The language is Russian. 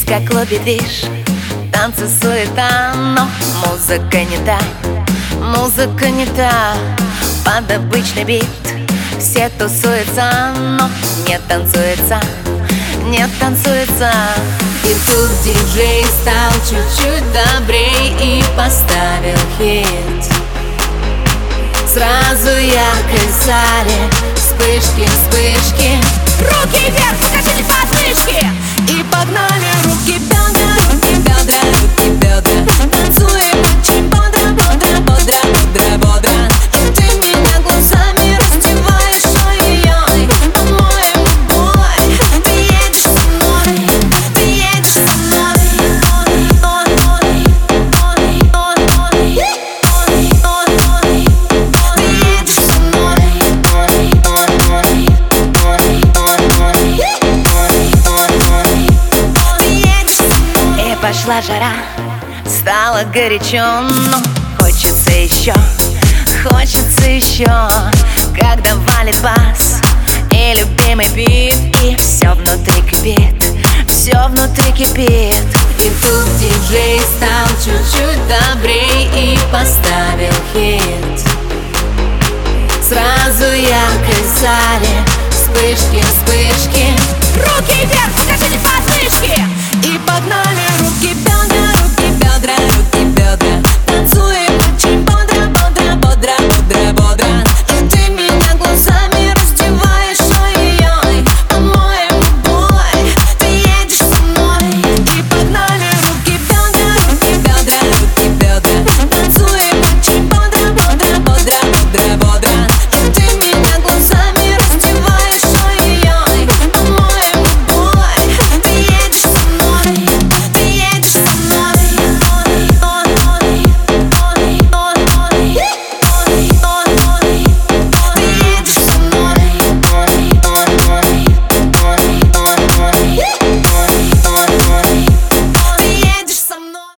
как в клубе движ, танцы, суета, но музыка не та, музыка не та. Под обычный бит все тусуются, но не танцуется, не танцуется. И тут диджей стал чуть-чуть добрей и поставил хит. Сразу яркой зале вспышки, вспышки. Руки вверх, покажите подмышки. И погнали руки, бедра, руки, бедра, руки, бедра. Танцуем очень бодро, бодро, бодро, бодро, бодро. И ты меня глазами раздеваешь, ой-ой-ой. По-моему, бой, ты едешь со мной, ты едешь со мной. Ты едешь со мной. И пошла жара, стало горячо, но хочется еще, хочется еще. Когда валит бас и любимый бит, и все внутри кипит, все внутри кипит. И тут диджей стал чуть-чуть добрей и поставил хит. Сразу яркой зале вспышки, вспышки. Руки вверх, покажите подмышки.